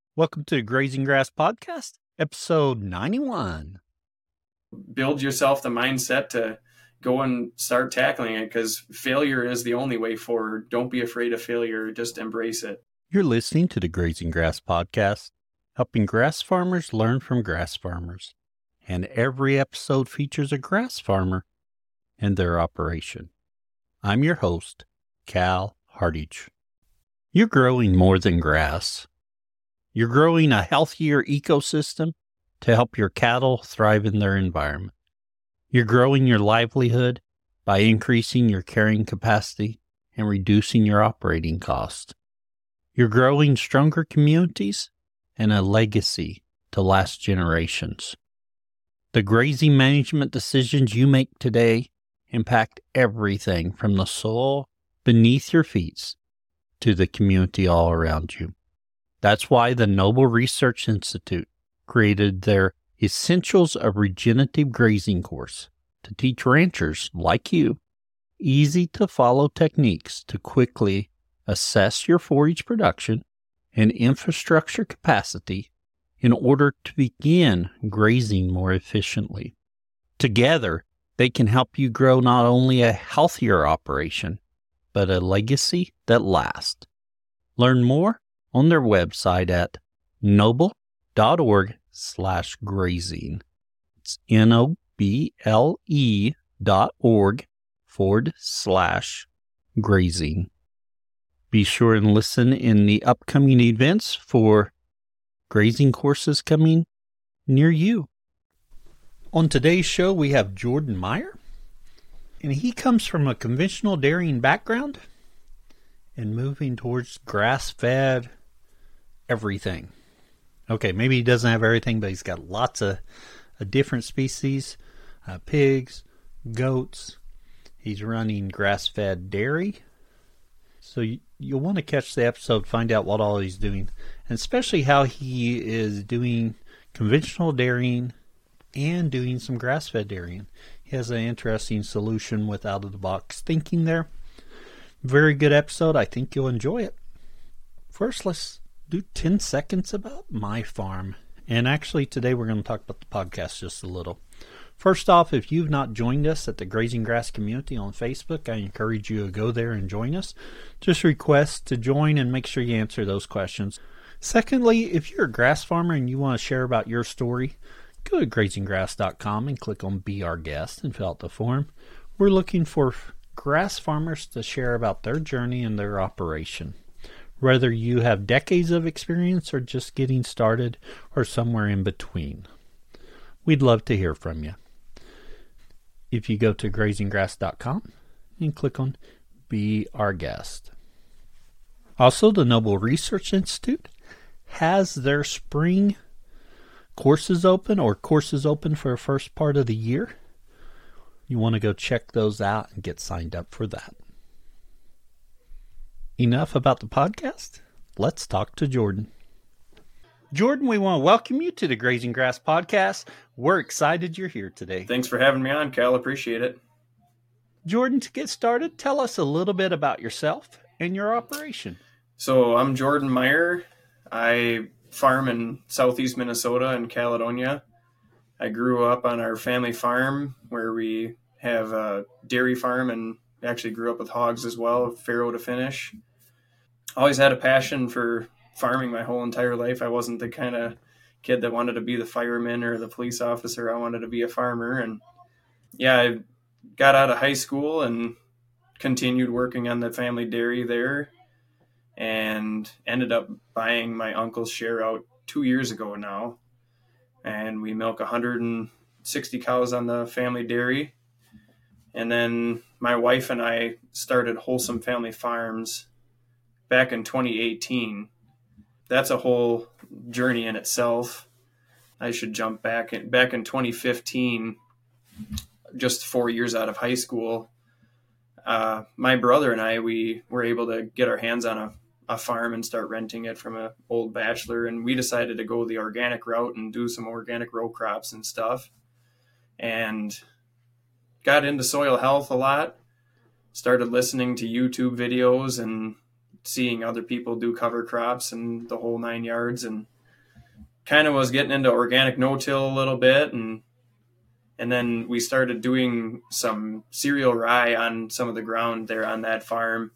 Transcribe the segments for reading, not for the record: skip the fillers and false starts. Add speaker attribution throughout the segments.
Speaker 1: Welcome to the Grazing Grass Podcast, episode 91.
Speaker 2: Build yourself the mindset to go and start tackling it, because failure is the only way forward. Don't be afraid of failure. Just embrace it.
Speaker 1: You're listening to the Grazing Grass Podcast, helping grass farmers learn from grass farmers. And every episode features a grass farmer and their operation. I'm your host, Cal Hardage. You're growing more than grass. You're growing a healthier ecosystem to help your cattle thrive in their environment. You're growing your livelihood by increasing your carrying capacity and reducing your operating costs. You're growing stronger communities and a legacy to last generations. The grazing management decisions you make today impact everything from the soil beneath your feet to the community all around you. That's why the Noble Research Institute created their Essentials of Regenerative Grazing course to teach ranchers like you easy-to-follow techniques to quickly assess your forage production and infrastructure capacity in order to begin grazing more efficiently. Together, they can help you grow not only a healthier operation, but a legacy that lasts. Learn more on their website at noble.org/grazing. It's noble.org/grazing. Be sure and listen in the upcoming events for grazing courses coming near you. On today's show, we have Jordan Meyer, and he comes from a conventional dairying background and moving towards grass-fed everything. Okay, maybe he doesn't have everything, but he's got lots of different species, pigs, goats. He's running grass-fed dairy. So you'll want to catch the episode, find out what all he's doing, and especially how he is doing conventional dairying and doing some grass-fed dairying. He has an interesting solution with out-of-the-box thinking there. Very good episode. I think you'll enjoy it. First, let's do 10 seconds about my farm. And actually, today we're going to talk about the podcast just a little. First off, if you've not joined us at the Grazing Grass community on Facebook, I encourage you to go there and join us. Just request to join and make sure you answer those questions. Secondly, if you're a grass farmer and you want to share about your story, go to grazinggrass.com and click on Be Our Guest and fill out the form. We're looking for grass farmers to share about their journey and their operation. Whether you have decades of experience or just getting started or somewhere in between. We'd love to hear from you. If you go to grazinggrass.com and click on Be Our Guest. Also, the Noble Research Institute has their spring courses open or courses open for the first part of the year. You want to go check those out and get signed up for that. Enough about the podcast. Let's talk to Jordan. Jordan, we want to welcome you to the Grazing Grass Podcast. We're excited you're here today.
Speaker 2: Thanks for having me on, Cal. Appreciate it.
Speaker 1: Jordan, to get started, tell us a little bit about yourself and your operation.
Speaker 2: So I'm Jordan Meyer. I farm in southeast Minnesota and Caledonia. I grew up on our family farm where we have a dairy farm and actually grew up with hogs as well, farrow to finish. Always had a passion for farming my whole entire life. I wasn't the kind of kid that wanted to be the fireman or the police officer. I wanted to be a farmer. And yeah, I got out of high school and continued working on the family dairy there and ended up buying my uncle's share out 2 years ago now. And we milk 160 cows on the family dairy. And then my wife and I started Wholesome Family Farms back in 2018. That's a whole journey in itself. I should jump back in 2015, just 4 years out of high school. My brother and I, we were able to get our hands on a farm and start renting it from an old bachelor. And we decided to go the organic route and do some organic row crops and stuff. And got into soil health a lot. Started listening to YouTube videos and seeing other people do cover crops and the whole 9 yards. And kind of was getting into organic no-till a little bit, and then we started doing some cereal rye on some of the ground there on that farm,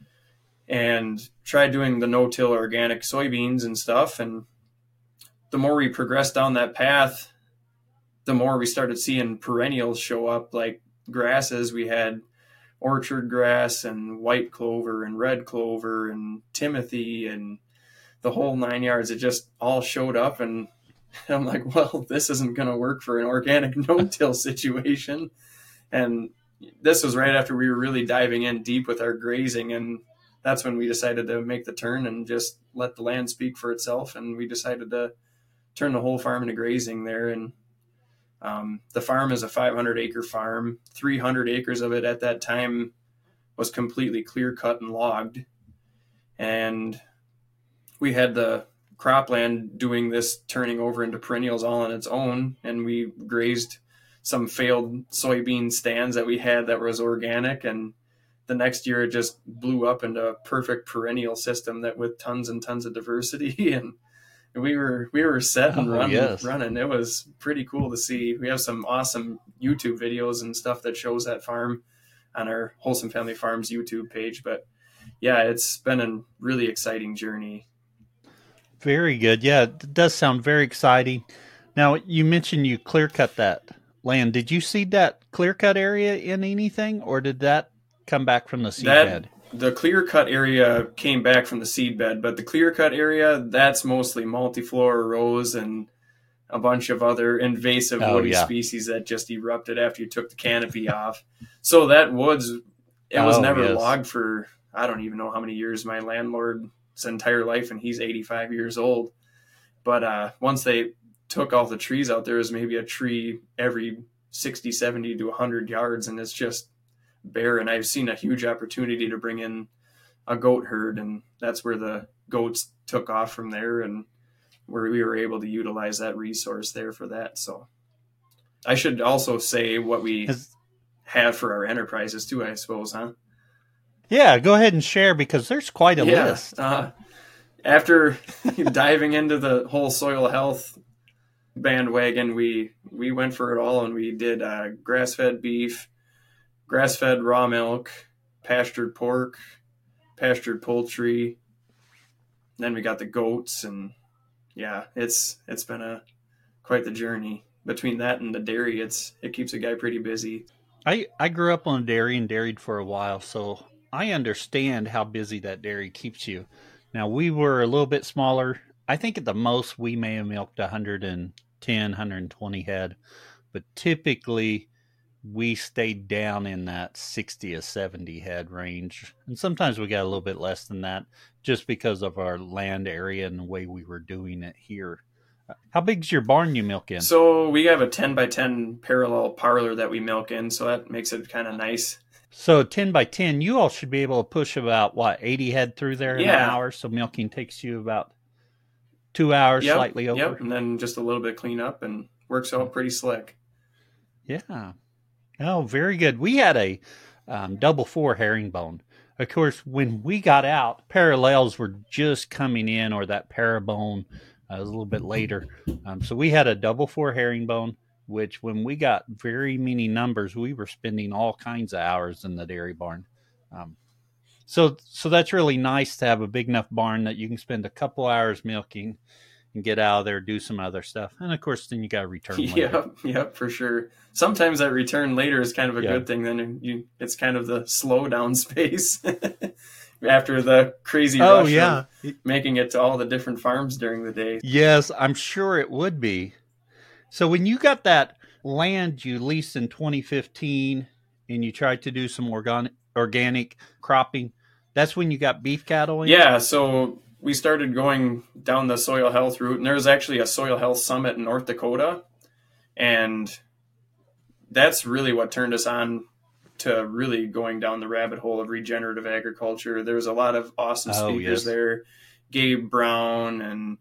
Speaker 2: and tried doing the no-till organic soybeans and stuff. And the more we progressed down that path, the more we started seeing perennials show up, like grasses. We had orchard grass and white clover and red clover and timothy and the whole 9 yards. It just all showed up, and I'm like, well, this isn't going to work for an organic no-till situation. And this was right after we were really diving in deep with our grazing, and that's when we decided to make the turn and just let the land speak for itself. And we decided to turn the whole farm into grazing there. And the farm is a 500-acre farm. 300 acres of it at that time was completely clear-cut and logged. And we had the cropland doing this turning over into perennials all on its own, and we grazed some failed soybean stands that we had that was organic, and the next year it just blew up into a perfect perennial system that with tons and tons of diversity. And we were set and running. It was pretty cool to see. We have some awesome YouTube videos and stuff that shows that farm on our Wholesome Family Farms YouTube page. But yeah, it's been a really exciting journey.
Speaker 1: Very good. Yeah, it does sound very exciting. Now, you mentioned you clear cut that land. Did you seed that clear cut area in anything, or did that come back from the seed bed?
Speaker 2: The clear cut area came back from the seed bed, but the clear cut area, that's mostly multiflora rose and a bunch of other invasive woody species that just erupted after you took the canopy off. So that woods, it was never logged for, I don't even know how many years, my landlord's entire life, and he's 85 years old. But once they took all the trees out, there was maybe a tree every 60, 70 to 100 yards, and it's just bare. And I've seen a huge opportunity to bring in a goat herd, and that's where the goats took off from there, and where we were able to utilize that resource there for that. So I should also say what we have for our enterprises too, I suppose, huh?
Speaker 1: Yeah, go ahead and share, because there's quite a list.
Speaker 2: After diving into the whole soil health bandwagon, we went for it all, and we did grass-fed beef, grass-fed raw milk, pastured pork, pastured poultry. Then we got the goats, and yeah, it's been quite the journey. Between that and the dairy, it keeps a guy pretty busy.
Speaker 1: I grew up on a dairy and dairied for a while, so I understand how busy that dairy keeps you. Now, we were a little bit smaller. I think at the most we may have milked 110, 120 head, but typically we stayed down in that 60 to 70 head range. And sometimes we got a little bit less than that just because of our land area and the way we were doing it here. How big's your barn you milk in?
Speaker 2: So we have a 10 by 10 parallel parlor that we milk in, so that makes it kind of nice.
Speaker 1: So 10 by 10, you all should be able to push about, 80 head through there in an hour? So milking takes you about 2 hours, slightly over?
Speaker 2: Yep, and then just a little bit clean up, and works out pretty slick.
Speaker 1: Yeah. Oh, very good. We had a double 4 herringbone. Of course, when we got out, parallels were just coming in, or that parabone was a little bit later. So we had a double 4 herringbone, which when we got very many numbers, we were spending all kinds of hours in the dairy barn. So that's really nice to have a big enough barn that you can spend a couple hours milking and get out of there, do some other stuff. And of course, then you got to return later.
Speaker 2: Yep, for sure. Sometimes that return later is kind of a good thing. Then it's kind of the slow down space after the crazy rush of making it to all the different farms during the day.
Speaker 1: Yes, I'm sure it would be. So when you got that land you leased in 2015 and you tried to do some organic cropping, that's when you got beef cattle in?
Speaker 2: Yeah, so we started going down the soil health route, and there was actually a soil health summit in North Dakota, and that's really what turned us on to really going down the rabbit hole of regenerative agriculture. There was a lot of awesome speakers there. Gabe Brown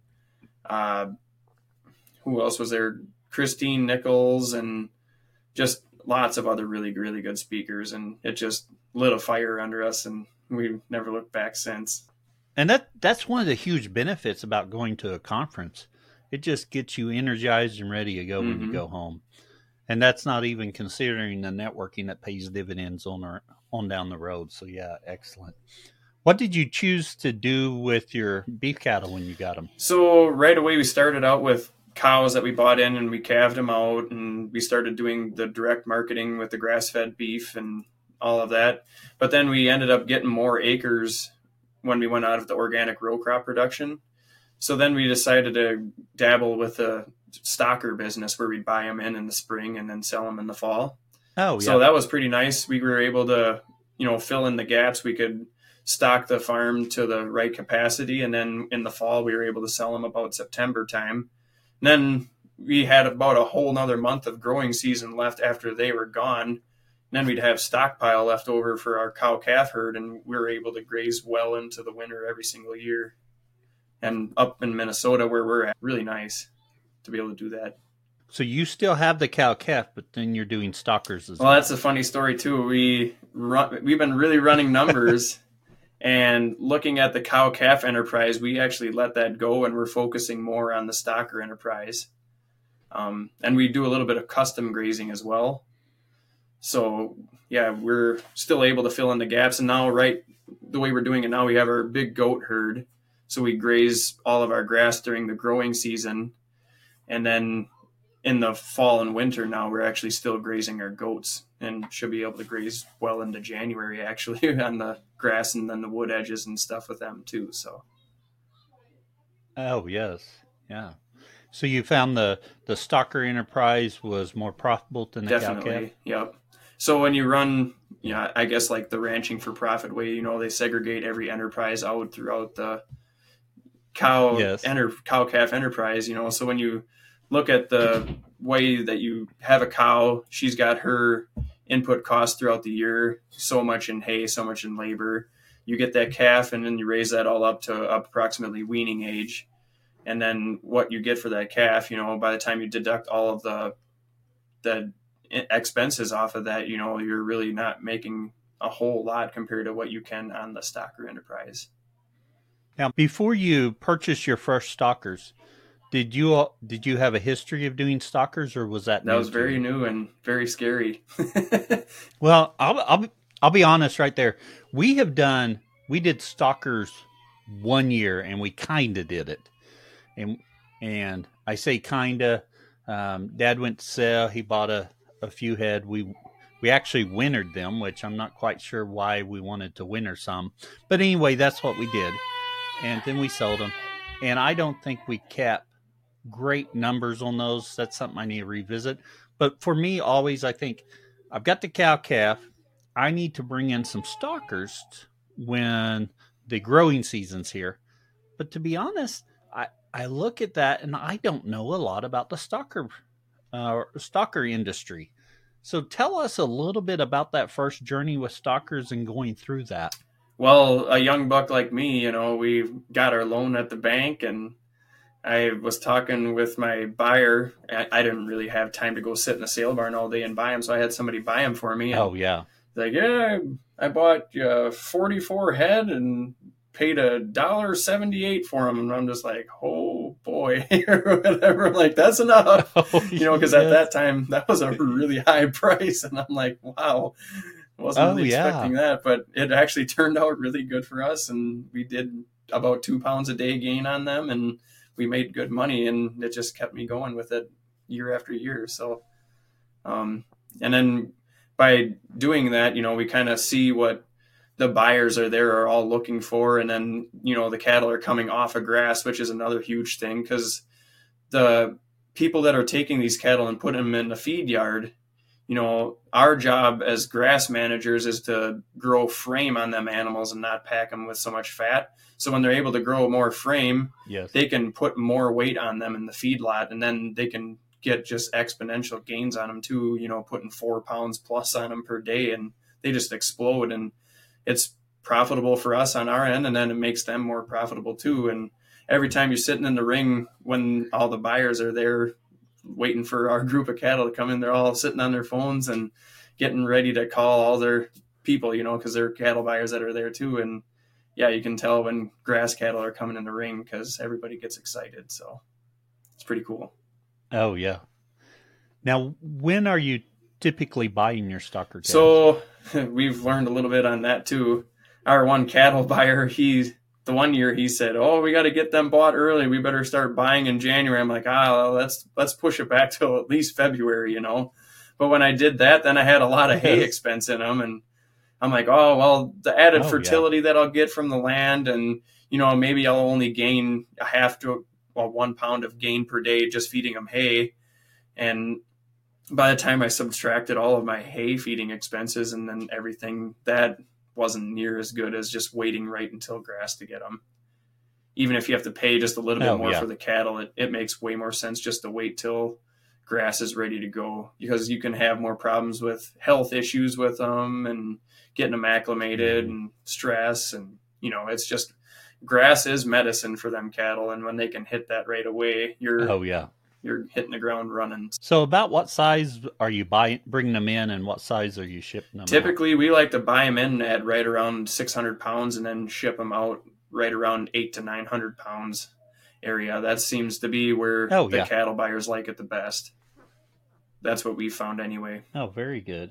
Speaker 2: and who else was there? Christine Nichols, and just lots of other really, really good speakers. And it just lit a fire under us, and we've never looked back since.
Speaker 1: And that's one of the huge benefits about going to a conference It just gets you energized and ready to go when you
Speaker 2: Mm-hmm.
Speaker 1: go home. And that's not even considering the networking that pays dividends on down the road. So yeah, excellent. What did you choose to do with your beef cattle when you got them?
Speaker 2: So right away we started out with cows that we bought in and we calved them out, and we started doing the direct marketing with the grass-fed beef and all of that. But then we ended up getting more acres when we went out of the organic row crop production. So then we decided to dabble with a stocker business where we'd buy them in the spring and then sell them in the fall.
Speaker 1: Oh
Speaker 2: So
Speaker 1: yeah.
Speaker 2: that was pretty nice. We were able to, fill in the gaps. We could stock the farm to the right capacity, and then in the fall we were able to sell them about September time. And then we had about a whole nother month of growing season left after they were gone. And then we'd have stockpile left over for our cow calf herd, and we were able to graze well into the winter every single year. And up in Minnesota where we're at, really nice to be able to do that.
Speaker 1: So you still have the cow calf, but then you're doing stockers as
Speaker 2: Well,
Speaker 1: well.
Speaker 2: that's a funny story too. We've been really running numbers and looking at the cow calf enterprise. We actually let that go, and we're focusing more on the stocker enterprise. And we do a little bit of custom grazing as well. So yeah, we're still able to fill in the gaps. And now, right, the way we're doing it now, we have our big goat herd. So we graze all of our grass during the growing season, and then in the fall and winter now we're actually still grazing our goats, and should be able to graze well into January actually on the grass and then the wood edges and stuff with them too. So
Speaker 1: Oh yes, yeah. So you found the stocker enterprise was more profitable than the cow calf.
Speaker 2: definitely, yep. So when you run,
Speaker 1: Yeah.
Speaker 2: I guess like the ranching for profit way, they segregate every enterprise out throughout the
Speaker 1: Yes.
Speaker 2: cow calf enterprise. So when you look at the way that you have a cow, she's got her input costs throughout the year, so much in hay, so much in labor. You get that calf, and then you raise that all up to approximately weaning age, and then what you get for that calf, by the time you deduct all of the expenses off of that, you're really not making a whole lot compared to what you can on the stocker enterprise.
Speaker 1: Now, before you purchased your first stockers, did you have a history of doing stockers, or was that
Speaker 2: That
Speaker 1: new
Speaker 2: was
Speaker 1: to
Speaker 2: very
Speaker 1: you?
Speaker 2: new and very scary.
Speaker 1: Well, I'll be honest right there. We did stalkers 1 year, and we kind of did it, and I say kinda. Dad went to sell. He bought a few head. We actually wintered them, which I'm not quite sure why we wanted to winter some, but anyway, that's what we did, and then we sold them. And I don't think we kept great numbers on those. That's something I need to revisit. But for me, always, I think I've got the cow calf. I need to bring in some stalkers when the growing season's here. But to be honest, I look at that and I don't know a lot about the stalker industry. So tell us a little bit about that first journey with stalkers and going through that.
Speaker 2: Well, a young buck like me, we got our loan at the bank, and I was talking with my buyer. I didn't really have time to go sit in a sale barn all day and buy them, so I had somebody buy them for me. And
Speaker 1: Oh yeah.
Speaker 2: like, yeah, I bought 44 head and paid $1.78 for them, and I'm just like, oh boy, or whatever. I'm like, that's enough,
Speaker 1: Oh
Speaker 2: because at
Speaker 1: yes.
Speaker 2: that time that was a really high price, and I'm like, wow, wasn't
Speaker 1: Oh
Speaker 2: really
Speaker 1: yeah.
Speaker 2: expecting that, but it actually turned out really good for us, and we did about 2 pounds a day gain on them, and we made good money, and it just kept me going with it year after year. So, and then by doing that, we kind of see what the buyers are all looking for, and then the cattle are coming off of grass, which is another huge thing, because the people that are taking these cattle and putting them in the feed yard, our job as grass managers is to grow frame on them animals and not pack them with so much fat. So when they're able to grow more frame,
Speaker 1: Yes.
Speaker 2: they can put more weight on them in the feedlot, and then they can get just exponential gains on them too, putting 4 pounds plus on them per day, and they just explode. And it's profitable for us on our end, and then it makes them more profitable too. And every time you're sitting in the ring when all the buyers are there waiting for our group of cattle to come in, they're all sitting on their phones and getting ready to call all their people, because they're cattle buyers that are there too. And yeah, you can tell when grass cattle are coming in the ring because everybody gets excited. So It's pretty cool.
Speaker 1: Oh, yeah. Now, when are you typically buying your stocker calves?
Speaker 2: So we've learned a little bit on that too. Our one cattle buyer, the one year he said, "Oh, we got to get them bought early. We better start buying in January." I'm like, let's push it back till at least February, you know. But when I did that, then I had a lot of hay expense in them, and I'm like, oh well, the added fertility that I'll get from the land, and you know, maybe I'll only gain 1 pound of gain per day just feeding them hay, and by the time I subtracted all of my hay feeding expenses and then everything, that wasn't near as good as just waiting right until grass to get them. Even if you have to pay just a little bit more for the cattle, it makes way more sense just to wait till grass is ready to go, because you can have more problems with health issues with them and getting them acclimated and stress. And, you know, it's just grass is medicine for them cattle. And when they can hit that right away, you're hitting the ground running.
Speaker 1: So about what size are you bringing them in, and what size are you shipping them
Speaker 2: Typically, we like to buy them in at right around 600 pounds and then ship them out right around 800 to 900 pounds area. That seems to be where the cattle buyers like it the best. That's what we found anyway.
Speaker 1: Oh, very good.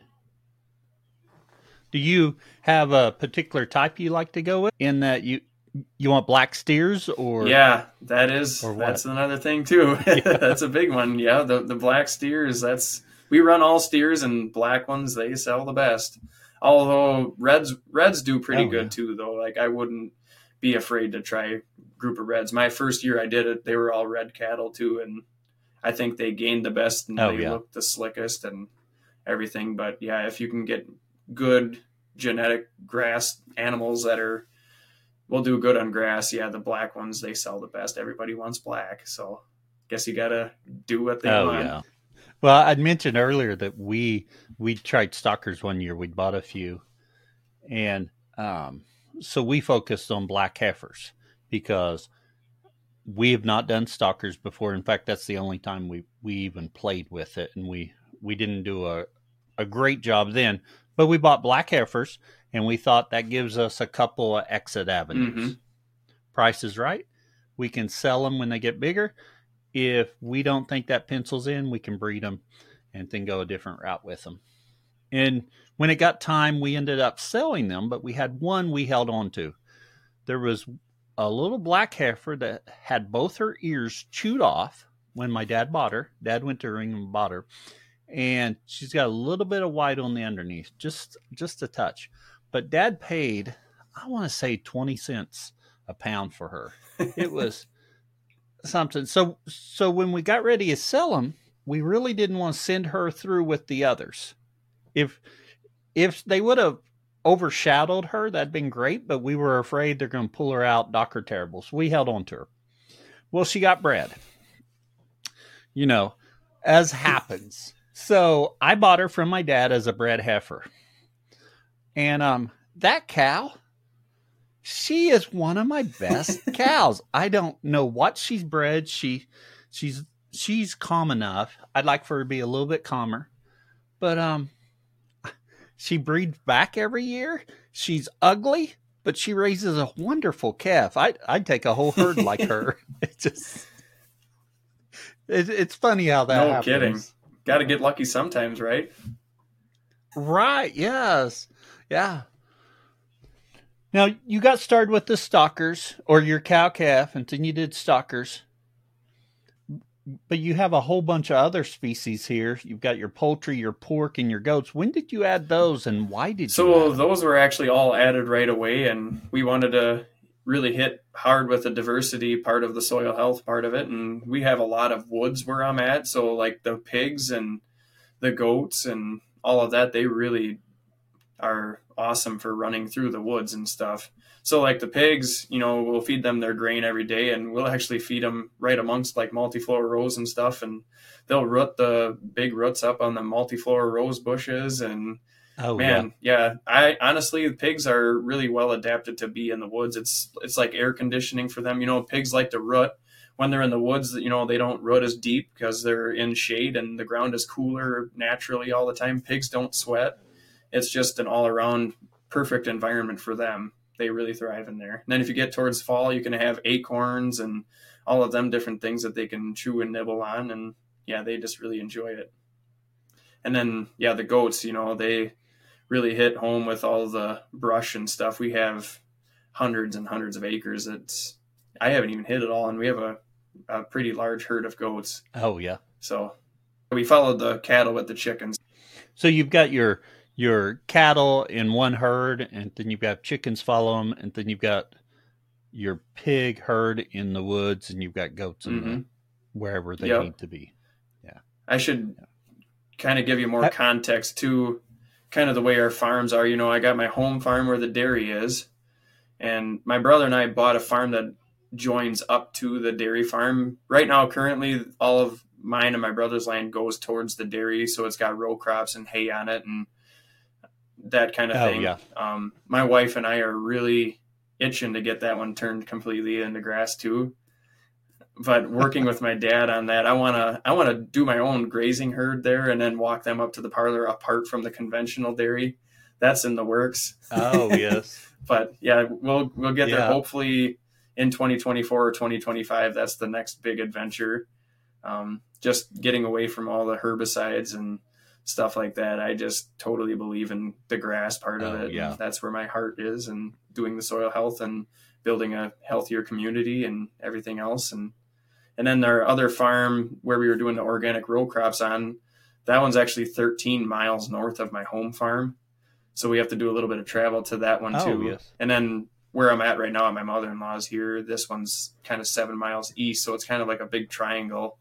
Speaker 1: Do you have a particular type you like to go with, in that you want black steers? Or
Speaker 2: that's another thing too. That's a big one. Yeah, the black steers, we run all steers, and black ones, they sell the best. Although reds do pretty good too, though. Like, I wouldn't be afraid to try a group of reds. My first year I did it, they were all red cattle too, and I think they gained the best, and they looked the slickest and everything. But yeah, if you can get good genetic grass animals that will do good on grass, the black ones, they sell the best. Everybody wants black, so guess you gotta do what they want. Yeah.
Speaker 1: Well, I'd mentioned earlier that we tried stockers one year. We bought a few, and so we focused on black heifers because we have not done stockers before. In fact, that's the only time we even played with it, and we didn't do a great job then. But we bought black heifers, and we thought that gives us a couple of exit avenues. Mm-hmm. Price is right. We can sell them when they get bigger. If we don't think that pencils in, we can breed them and then go a different route with them. And when it got time, we ended up selling them, but we had one we held on to. There was a little black heifer that had both her ears chewed off when my dad bought her. Dad went to her and bought her. And she's got a little bit of white on the underneath, just a touch. But Dad paid, I want to say 20 cents a pound for her. It was something. So when we got ready to sell them, we really didn't want to send her through with the others. If they would have overshadowed her, that'd been great, but we were afraid they're going to pull her out, dock her terrible. So we held on to her. Well, she got bred, you know, as happens. So I bought her from my dad as a bred heifer. And that cow, she is one of my best cows. I don't know what she's bred. She's calm enough. I'd like for her to be a little bit calmer. But she breeds back every year. She's ugly, but she raises a wonderful calf. I'd take a whole herd like her. It's funny how that happens. No kidding.
Speaker 2: Got to get lucky sometimes, right?
Speaker 1: Right, yes. Yeah. Now, you got started with the stockers, or your cow-calf, and then you did stockers. But you have a whole bunch of other species here. You've got your poultry, your pork, and your goats. When did you add those, and why did you add
Speaker 2: So those were actually all added right away, and we wanted to really hit hard with the diversity part of the soil health part of it. And we have a lot of woods where I'm at, so like the pigs and the goats and all of that, they really are awesome for running through the woods and stuff. So like the pigs, you know, we'll feed them their grain every day, and we'll actually feed them right amongst like multiflora rows and stuff, and they'll root the big roots up on the multiflora rose bushes. And I honestly, the pigs are really well adapted to be in the woods. It's like air conditioning for them. You know, pigs like to root when they're in the woods. You know, they don't root as deep because they're in shade and the ground is cooler naturally all the time. Pigs don't sweat. It's just an all around perfect environment for them. They really thrive in there. And then if you get towards fall, you can have acorns and all of them different things that they can chew and nibble on. And yeah, they just really enjoy it. And then, yeah, the goats, they really hit home with all the brush and stuff. We have hundreds and hundreds of acres. I haven't even hit it all, and we have a pretty large herd of goats.
Speaker 1: Oh, yeah.
Speaker 2: So we followed the cattle with the chickens.
Speaker 1: So you've got your cattle in one herd, and then you've got chickens follow them, and then you've got your pig herd in the woods, and you've got goats in wherever they need to be. Yeah.
Speaker 2: I should kind of give you more context to kind of the way our farms are. I got my home farm where the dairy is, and my brother and I bought a farm that joins up to the dairy farm. Right now, currently, all of mine and my brother's land goes towards the dairy, so it's got row crops and hay on it and that kind of thing.
Speaker 1: Yeah.
Speaker 2: My wife and I are really itching to get that one turned completely into grass too. But working with my dad on that, I want to do my own grazing herd there and then walk them up to the parlor apart from the conventional dairy. That's in the works.
Speaker 1: Oh, yes.
Speaker 2: But yeah, we'll get there hopefully in 2024 or 2025. That's the next big adventure. Just getting away from all the herbicides and stuff like that. I just totally believe in the grass part of it.
Speaker 1: Yeah.
Speaker 2: That's where my heart is, and doing the soil health and building a healthier community and everything else. And then our other farm where we were doing the organic row crops on, that one's actually 13 miles north of my home farm. So we have to do a little bit of travel to that one too.
Speaker 1: Yes.
Speaker 2: And then where I'm at right now at my mother-in-law's here, this one's kind of 7 miles east. So it's kind of like a big triangle.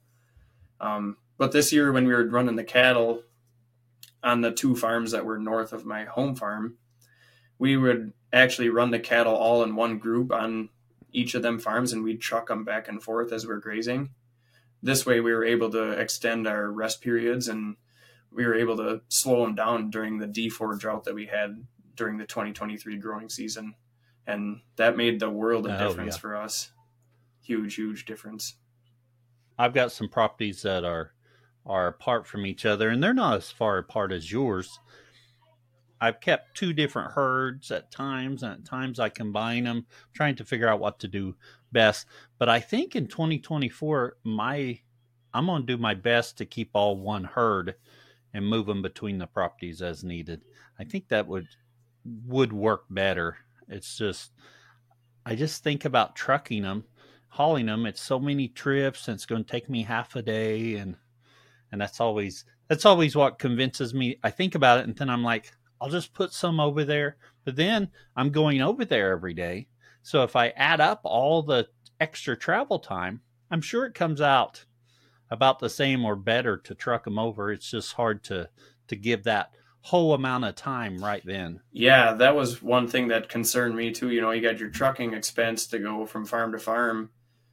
Speaker 2: But this year when we were running the cattle on the 2 farms that were north of my home farm, we would actually run the cattle all in one group on each of them farms, and we'd truck them back and forth as we're grazing. This way we were able to extend our rest periods, and we were able to slow them down during the D4 drought that we had during the 2023 growing season. And that made the world of difference for us. Huge, huge difference.
Speaker 1: I've got some properties that are apart from each other, and they're not as far apart as yours. I've kept 2 different herds at times, and at times I combine them, trying to figure out what to do best. But I think in 2024, I'm going to do my best to keep all one herd and move them between the properties as needed. I think that would work better. It's just, I just think about trucking them, hauling them. It's so many trips, and it's going to take me half a day, and that's always what convinces me. I think about it, and then I'm like, I'll just put some over there. But then I'm going over there every day. So if I add up all the extra travel time, I'm sure it comes out about the same or better to truck them over. It's just hard to give that whole amount of time right then.
Speaker 2: Yeah, that was one thing that concerned me too. You got your trucking expense to go from farm to farm.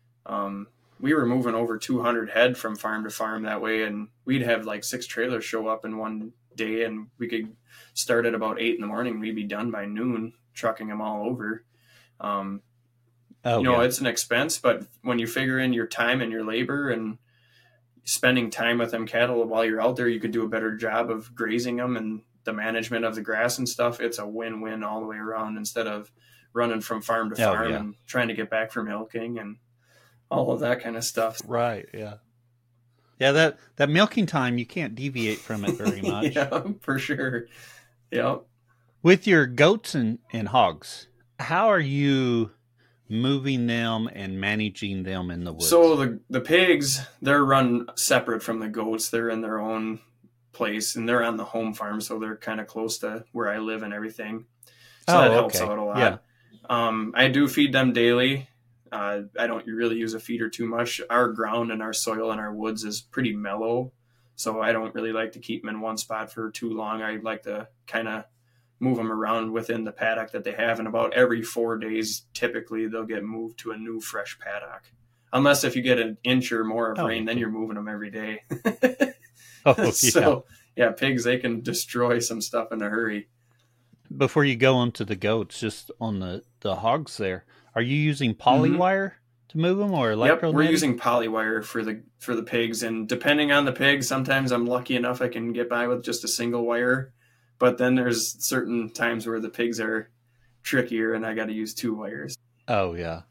Speaker 2: We were moving over 200 head from farm to farm that way, and we'd have like 6 trailers show up in one day, and we could start at about 8 a.m. We'd be done by noon trucking them all over. It's an expense, but when you figure in your time and your labor and spending time with them cattle while you're out there, you could do a better job of grazing them and the management of the grass and stuff. It's a win-win all the way around, instead of running from farm to farm and trying to get back for milking and all of that kind of stuff.
Speaker 1: Right. Yeah. Yeah. That milking time, you can't deviate from it very much.
Speaker 2: Yeah, for sure. Yeah.
Speaker 1: With your goats and hogs, how are you moving them and managing them in the woods?
Speaker 2: So the pigs, they're run separate from the goats. They're in their own place, and they're on the home farm, so they're kind of close to where I live and everything. So that helps out a lot.
Speaker 1: Yeah.
Speaker 2: I do feed them daily. I don't really use a feeder too much. Our ground and our soil and our woods is pretty mellow, so I don't really like to keep them in one spot for too long. I like to kind of move them around within the paddock that they have, and about every 4 days, typically, they'll get moved to a new fresh paddock. Unless if you get an inch or more of rain, then you're moving them every day. So, yeah, pigs, they can destroy some stuff in a hurry.
Speaker 1: Before you go on to the goats, just on the hogs there, are you using polywire to move them, or electro?
Speaker 2: Yep, we're using polywire for the pigs, and depending on the pig, sometimes I'm lucky enough I can get by with just a single wire, but then there's certain times where the pigs are trickier and I got to use 2 wires.
Speaker 1: Oh yeah.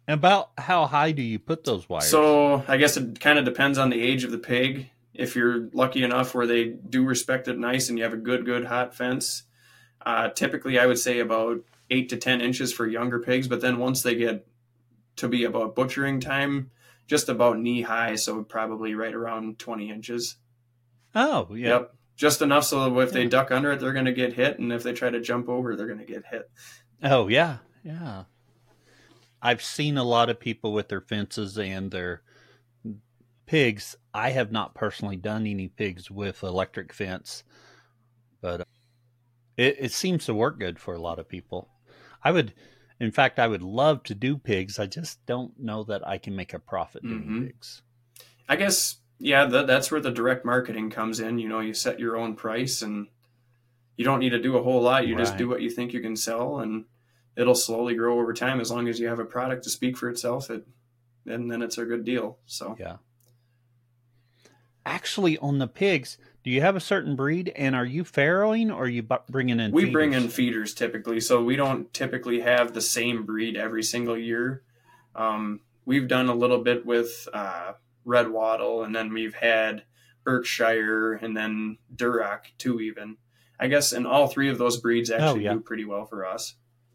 Speaker 1: About how high do you put those wires?
Speaker 2: So I guess it kind of depends on the age of the pig. If you're lucky enough where they do respect it nice and you have a good hot fence, typically I would say about 8 to 10 inches for younger pigs. But then once they get to be about butchering time, just about knee high, so probably right around 20 inches.
Speaker 1: Oh, yeah.
Speaker 2: Yep. Just enough so that if they
Speaker 1: Yeah.
Speaker 2: duck under it, they're going to get hit. And if they try to jump over, they're going to get hit.
Speaker 1: Oh, yeah. Yeah. I've seen a lot of people with their fences and their pigs. I have not personally done any pigs with electric fence, but it seems to work good for a lot of people. I would, in fact, I would love to do pigs. I just don't know that I can make a profit doing
Speaker 2: Mm-hmm.
Speaker 1: pigs.
Speaker 2: I guess, yeah, that's where the direct marketing comes in. You set your own price and you don't need to do a whole lot. You just do
Speaker 1: Right.
Speaker 2: what you think you can sell, and it'll slowly grow over time as long as you have a product to speak for itself. And then it's a good deal. So
Speaker 1: Yeah. Actually, on the pigs, do you have a certain breed, and are you farrowing or are you bringing in
Speaker 2: we
Speaker 1: feeders?
Speaker 2: bring in feeders typically, so we don't typically have the same breed every single year. We've done a little bit with red wattle, and then we've had Berkshire, and then Duroc too. Even I guess, and all three of those breeds
Speaker 1: Oh,
Speaker 2: actually
Speaker 1: yeah.
Speaker 2: do pretty well for us.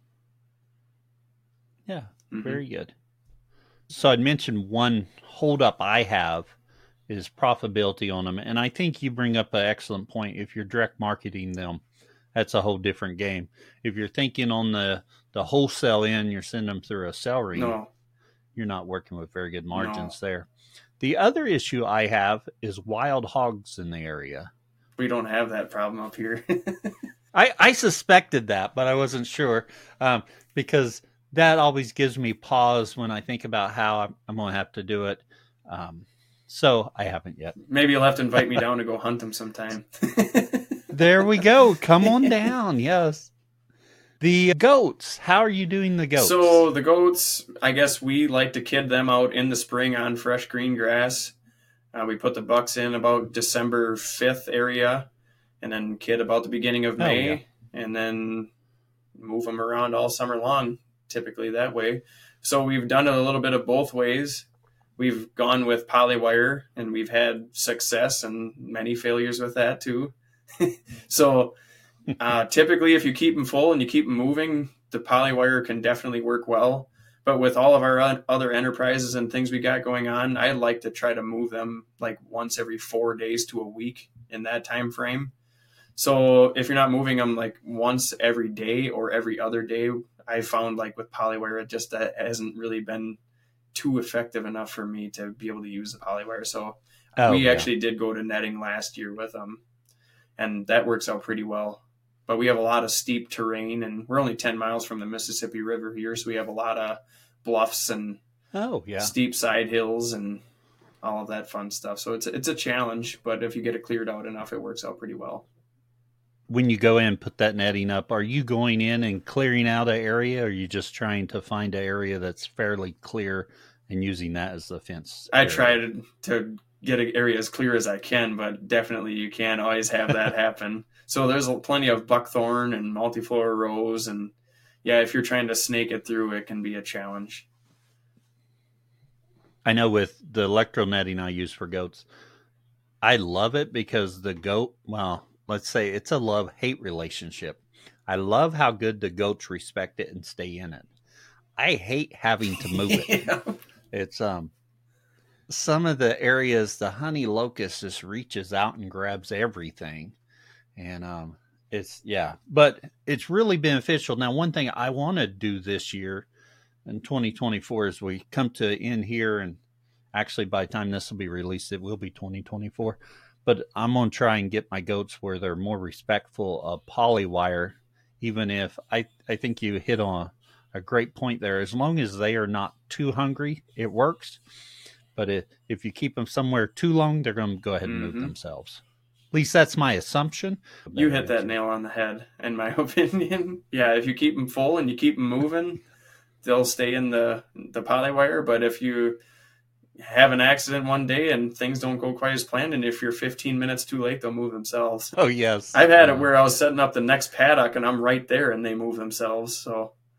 Speaker 1: Yeah.
Speaker 2: Mm-hmm.
Speaker 1: Very good. So I'd mentioned one holdup I have is profitability on them, and I think you bring up an excellent point. If you're direct marketing them, that's a whole different game. If you're thinking on the wholesale end, you're sending them through a sell ring,
Speaker 2: No,
Speaker 1: you're not working with very good
Speaker 2: no,
Speaker 1: margins there. The other issue I have is wild hogs in the area.
Speaker 2: we don't have that problem up here.
Speaker 1: I suspected that, but I wasn't sure because that always gives me pause when I think about how I'm going to have to do it. So I haven't yet.
Speaker 2: Maybe you'll have to invite me down to go hunt them sometime.
Speaker 1: There we go. Come on down. Yes. The goats. How are you doing the goats?
Speaker 2: So the goats, I guess we like to kid them out in the spring on fresh green grass. We put the bucks in about December 5th area, and then kid about the beginning of May,
Speaker 1: yeah.
Speaker 2: and then move them around all summer long, typically that way. So we've done it a little bit of both ways. We've gone with polywire, and we've had success and many failures with that too. So typically, if you keep them full and you keep them moving, the polywire can definitely work well. But with all of our other enterprises and things we got going on, I'd like to try to move them like once every 4 days to a week in that time frame. So if you're not moving them like once every day or every other day, I found like with polywire, it just hasn't really been too effective enough for me to be able to use the polywire. So we actually did go to netting last year with them, and that works out pretty well. But we have a lot of steep terrain, and we're only 10 miles from the Mississippi River here, so we have a lot of bluffs and steep side hills and all of that fun stuff. So it's a challenge, but if you get it cleared out enough, it works out pretty well.
Speaker 1: When you go in and put that netting up, are you going in and clearing out an area, or are you just trying to find an area that's fairly clear and using that as the fence area?
Speaker 2: I try to get an area as clear as I can, but definitely you can't always have that happen. So there's plenty of buckthorn and multiflora rose, and yeah, if you're trying to snake it through, it can be a challenge.
Speaker 1: I know with the electro netting I use for goats, I love it because the goat, well, let's say it's a love-hate relationship. I love how good the goats respect it and stay in it. I hate having to move it.
Speaker 2: Yeah.
Speaker 1: It's some of the areas the honey locust just reaches out and grabs everything. And but it's really beneficial. Now, one thing I want to do this year in 2024 is we come to end here, and actually by the time this will be released, it will be 2024. But I'm going to try and get my goats where they're more respectful of polywire, even if I think you hit on a great point there. As long as they are not too hungry, it works. But if you keep them somewhere too long, they're going to go ahead and move themselves. At least that's my assumption.
Speaker 2: You hit that nail on the head, in my opinion. Yeah, if you keep them full and you keep them moving, they'll stay in the polywire. But if you have an accident one day and things don't go quite as planned, and if you're 15 minutes too late, they'll move themselves.
Speaker 1: Oh, yes.
Speaker 2: I've had it where I was setting up the next paddock and I'm right there and they move themselves. So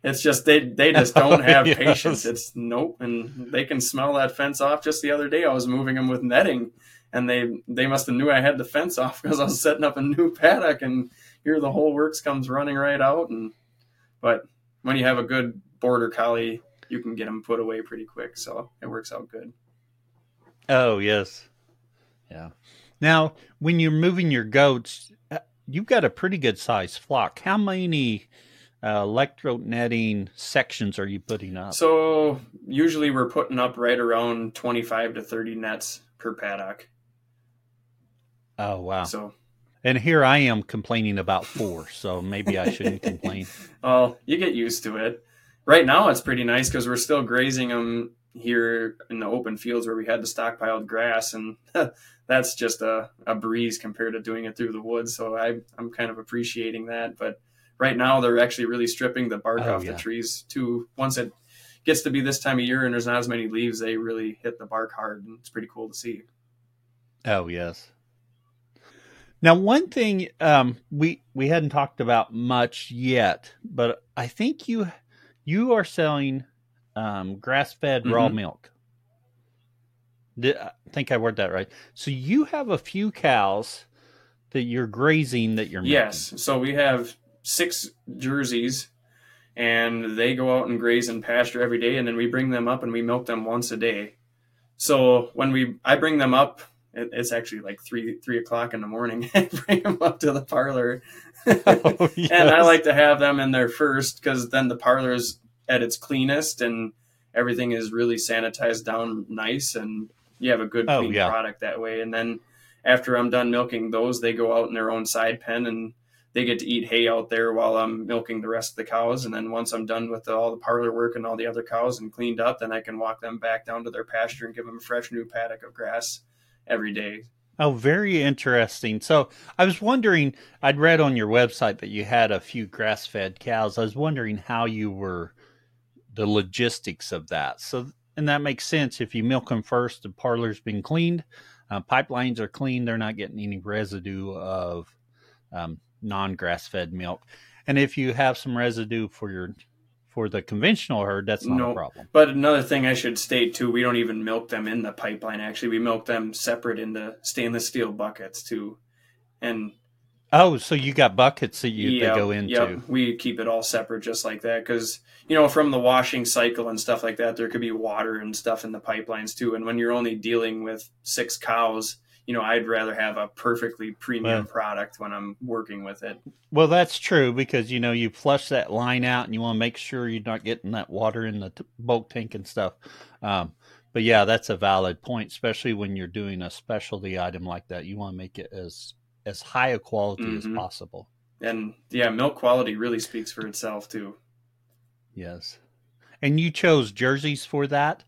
Speaker 2: It's just they just don't have
Speaker 1: yes.
Speaker 2: patience. It's nope, and they can smell that fence off. Just the other day, I was moving them with netting, and they must have knew I had the fence off because I was setting up a new paddock, and here the whole works comes running right out. But when you have a good border collie, you can get them put away pretty quick, so it works out good.
Speaker 1: Oh, yes. Yeah. Now, when you're moving your goats, you've got a pretty good sized flock. How many electrode netting sections are you putting up?
Speaker 2: So usually we're putting up right around 25 to 30 nets per paddock.
Speaker 1: Oh, wow.
Speaker 2: So,
Speaker 1: and here I am complaining about 4, so maybe I shouldn't complain.
Speaker 2: Well, you get used to it. Right now it's pretty nice because we're still grazing them here in the open fields where we had the stockpiled grass, and that's just a breeze compared to doing it through the woods. So I'm kind of appreciating that. But right now they're actually really stripping the bark off the trees too. Once it gets to be this time of year and there's not as many leaves, they really hit the bark hard, and it's pretty cool to see.
Speaker 1: Oh, yes. Now, one thing we hadn't talked about much yet, but I think you are selling grass-fed raw milk. I think I worded that right. So you have a few cows that you're grazing that you're milking.
Speaker 2: Yes. So we have 6 Jerseys, and they go out and graze in pasture every day, and then we bring them up and we milk them once a day. So when I bring them up, it's actually like 3 o'clock in the morning. I bring them up to the parlor. Oh, yes. And I like to have them in there first because then the parlor is at its cleanest and everything is really sanitized down nice, and you have a good clean product that way. And then after I'm done milking those, they go out in their own side pen and they get to eat hay out there while I'm milking the rest of the cows. And then once I'm done with all the parlor work and all the other cows and cleaned up, then I can walk them back down to their pasture and give them a fresh new paddock of grass every day.
Speaker 1: Oh, very interesting. So I was wondering, I'd read on your website that you had a few grass-fed cows. I was wondering how you were, the logistics of that. So, and that makes sense. If you milk them first, the parlor's been cleaned, pipelines are clean, they're not getting any residue of non-grass-fed milk. And if you have some residue for the conventional herd, that's not a problem.
Speaker 2: But another thing I should state too, we don't even milk them in the pipeline. Actually, we milk them separate in the stainless steel buckets too. And
Speaker 1: so you got buckets that they go into.
Speaker 2: Yep. We keep it all separate just like that because, from the washing cycle and stuff like that, there could be water and stuff in the pipelines too. And when you're only dealing with 6 cows, I'd rather have a perfectly premium product when I'm working with it.
Speaker 1: Well, that's true because, you flush that line out and you want to make sure you're not getting that water in the bulk tank and stuff. But yeah, that's a valid point, especially when you're doing a specialty item like that. You want to make it as high a quality as possible. And
Speaker 2: milk quality really speaks for itself too.
Speaker 1: Yes. And you chose Jerseys for that.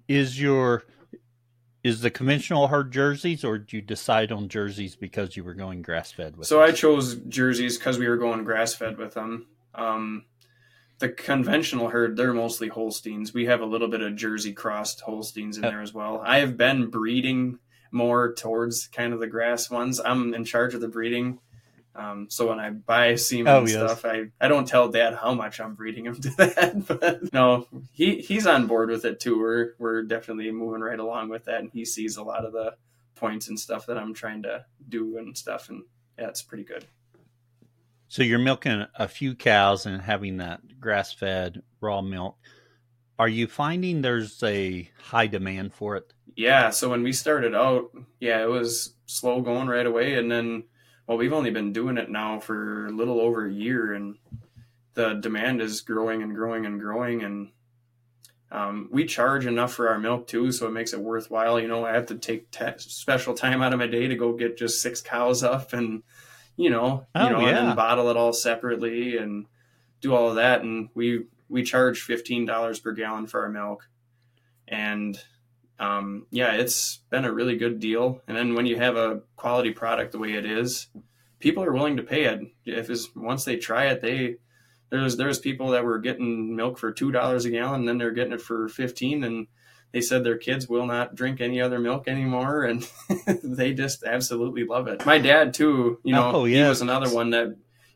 Speaker 1: Is the conventional herd Jerseys, or did you decide on Jerseys because you were going grass-fed with them?
Speaker 2: So I chose Jerseys because we were going grass-fed with them. The conventional herd, they're mostly Holsteins. We have a little bit of Jersey-crossed Holsteins in there as well. I have been breeding more towards kind of the grass ones. I'm in charge of the breeding. So when I buy semen and stuff, I don't tell Dad how much I'm breeding him to that. But no, he's on board with it too. We're definitely moving right along with that, and he sees a lot of the points and stuff that I'm trying to do and stuff, and yeah, it's pretty good.
Speaker 1: So you're milking a few cows and having that grass-fed raw milk. Are you finding there's a high demand for it?
Speaker 2: Yeah. So when we started out, it was slow going right away, and then. Well, we've only been doing it now for a little over a year, and the demand is growing and growing and growing. And we charge enough for our milk too, so it makes it worthwhile. I have to take special time out of my day to go get just 6 cows up, and and then bottle it all separately and do all of that. And we charge $15 per gallon for our milk, and it's been a really good deal. And then when you have a quality product the way it is, people are willing to pay it. Once they try it, there's people that were getting milk for $2 a gallon, and then they're getting it for $15, and they said their kids will not drink any other milk anymore, and they just absolutely love it. My dad too, he was another one that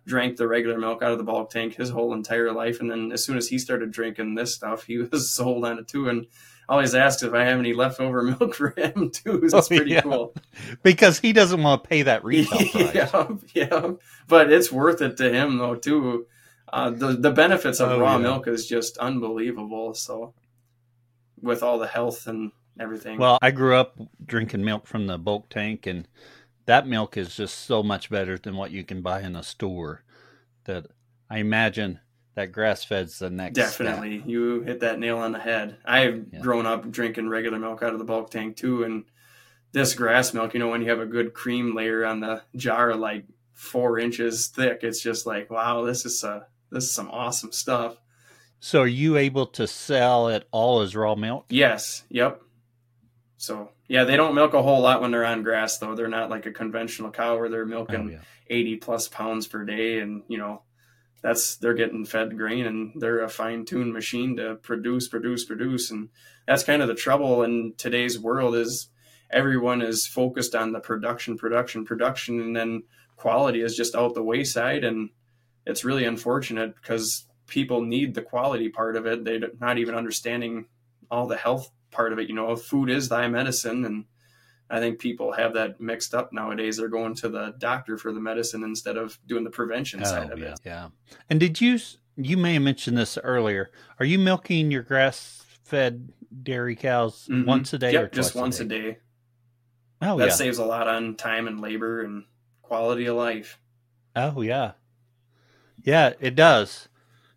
Speaker 2: drank the regular milk out of the bulk tank his whole entire life. And then as soon as he started drinking this stuff, he was sold on it too. And always asks if I have any leftover milk for him too. It's pretty cool.
Speaker 1: Because he doesn't want to pay that retail price.
Speaker 2: Yeah. But it's worth it to him though too. The benefits of raw milk is just unbelievable. So with all the health and everything.
Speaker 1: Well, I grew up drinking milk from the bulk tank, and that milk is just so much better than what you can buy in a store that I imagine that grass-fed's the next
Speaker 2: Definitely.
Speaker 1: step.
Speaker 2: You hit that nail on the head. I've grown up drinking regular milk out of the bulk tank too, and this grass milk, when you have a good cream layer on the jar like 4 inches thick, it's just like, wow, this is some awesome stuff.
Speaker 1: So are you able to sell it all as raw milk?
Speaker 2: Yes. Yep. So, yeah, they don't milk a whole lot when they're on grass, though. They're not like a conventional cow where they're milking 80 plus pounds per day. And, they're getting fed grain, and they're a fine-tuned machine to produce. And that's kind of the trouble in today's world is everyone is focused on the production. And then quality is just out the wayside. And it's really unfortunate because people need the quality part of it. They're not even understanding all the health part of it. Food is thy medicine, and I think people have that mixed up nowadays. They're going to the doctor for the medicine instead of doing the prevention side of it.
Speaker 1: Yeah. And did you may have mentioned this earlier, are you milking your grass-fed dairy cows once a day or twice
Speaker 2: just once a day?
Speaker 1: Oh,
Speaker 2: that saves a lot on time and labor and quality of life.
Speaker 1: Oh, yeah. Yeah, it does.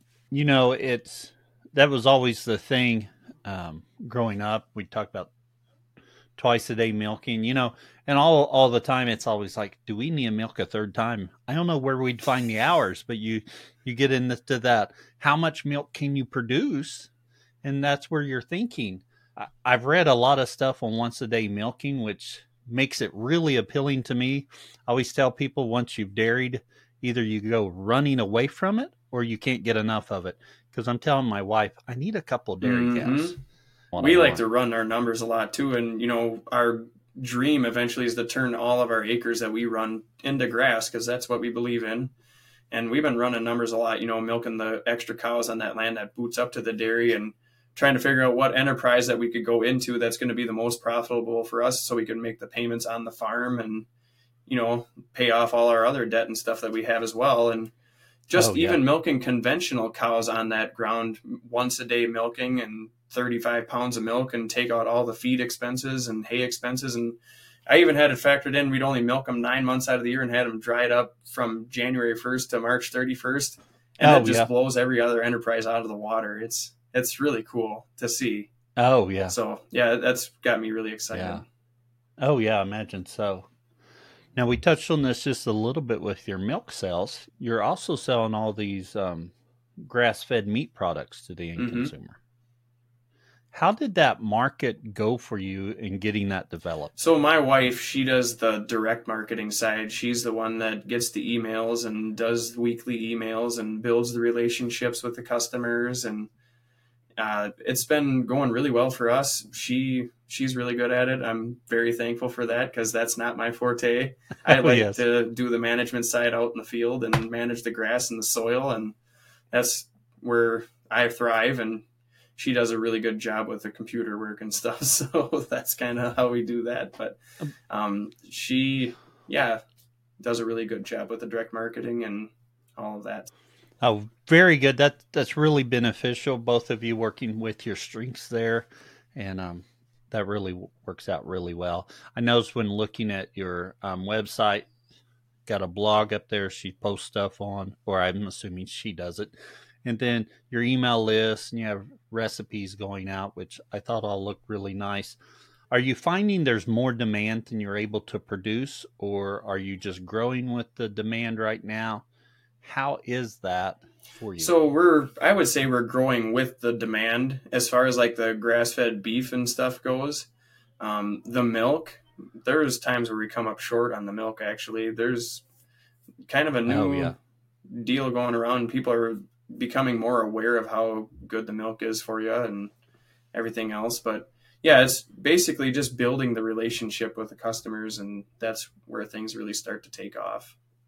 Speaker 1: That was always the thing. Growing up, we talked about twice a day milking, and all the time it's always like, do we need to milk a third time? I don't know where we'd find the hours, but you get into that. How much milk can you produce? And that's where you're thinking. I've read a lot of stuff on once a day milking, which makes it really appealing to me. I always tell people once you've dairied, either you go running away from it or you can't get enough of it. Because I'm telling my wife, I need a couple of dairy cows.
Speaker 2: We like to run our numbers a lot too. And, our dream eventually is to turn all of our acres that we run into grass, because that's what we believe in. And we've been running numbers a lot, milking the extra cows on that land that boots up to the dairy, and trying to figure out what enterprise that we could go into that's going to be the most profitable for us so we can make the payments on the farm and, pay off all our other debt and stuff that we have as well. And just even milking conventional cows on that ground, once a day milking and 35 pounds of milk, and take out all the feed expenses and hay expenses. And I even had it factored in. We'd only milk them 9 months out of the year and had them dried up from January 1st to March 31st. And that just blows every other enterprise out of the water. It's really cool to see.
Speaker 1: Oh, yeah.
Speaker 2: So, yeah, that's got me really excited.
Speaker 1: Yeah. Oh, yeah, I imagine so. Now, we touched on this just a little bit with your milk sales. You're also selling all these grass-fed meat products to the end consumer. How did that market go for you in getting that developed?
Speaker 2: So my wife, she does the direct marketing side. She's the one that gets the emails and does weekly emails and builds the relationships with the customers. And it's been going really well for us. She's really good at it. I'm very thankful for that, because that's not my forte. I like to do the management side out in the field and manage the grass and the soil. And that's where I thrive. And she does a really good job with the computer work and stuff. So that's kind of how we do that. But she does a really good job with the direct marketing and all of that.
Speaker 1: Oh, very good. That's really beneficial. Both of you working with your strengths there. And that really works out really well. I noticed when looking at your website, got a blog up there she posts stuff on, or I'm assuming she does it. And then your email list, and you have recipes going out, which I thought all looked really nice. Are you finding there's more demand than you're able to produce, or are you just growing with the demand right now? How is that for you?
Speaker 2: So I would say we're growing with the demand as far as like the grass-fed beef and stuff goes. The milk, there's times where we come up short on the milk, actually. There's kind of a new deal going around. People are becoming more aware of how good the milk is for you and everything else. But yeah, it's basically just building the relationship with the customers, and that's where things really start to take off.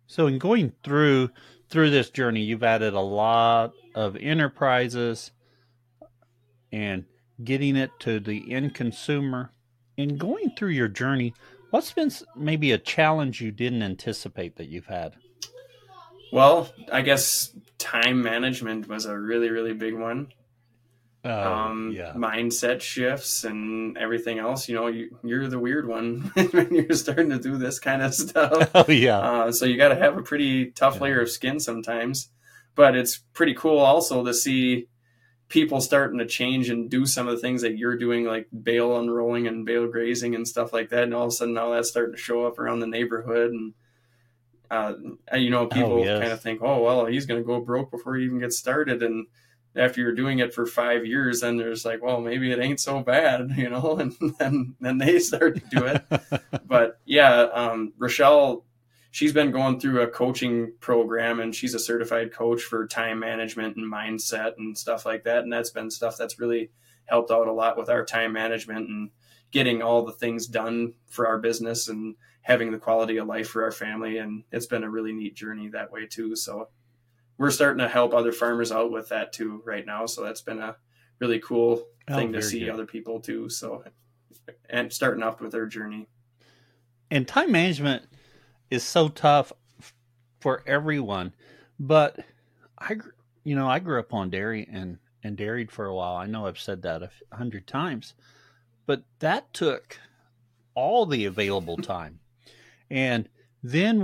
Speaker 1: So in going through this journey, you've added a lot of enterprises and getting it to the end consumer. In going through your journey, what's been maybe a challenge you didn't anticipate that you've had?
Speaker 2: Well, I guess time management was a really, really big one.
Speaker 1: Oh, yeah.
Speaker 2: Mindset shifts and everything else. You're the weird one when you're starting to do this kind of stuff.
Speaker 1: Oh, yeah.
Speaker 2: So you got to have a pretty tough
Speaker 1: Yeah.
Speaker 2: layer of skin sometimes. But it's pretty cool also to see people starting to change and do some of the things that you're doing, like bale unrolling and bale grazing and stuff like that. And all of a sudden now that's starting to show up around the neighborhood. And uh,
Speaker 1: Oh,
Speaker 2: people kind of
Speaker 1: yes.
Speaker 2: think, oh, well, he's going to go broke before he even gets started. And after you're doing it for 5 years, then there's like, well, maybe it ain't so bad, and then they start to do it. But yeah, Rochelle, she's been going through a coaching program, and she's a certified coach for time management and mindset and stuff like that. And that's been stuff that's really helped out a lot with our time management and getting all the things done for our business and having the quality of life for our family. And it's been a really neat journey that way too. So we're starting to help other farmers out with that too right now. So that's been a really cool
Speaker 1: Oh,
Speaker 2: thing to
Speaker 1: very
Speaker 2: see
Speaker 1: good.
Speaker 2: other people too. So, and starting off with their journey.
Speaker 1: And time management is so tough for everyone. But I grew up on dairy and dairied for a while. I know I've said that 100 times, but that took all the available time. And then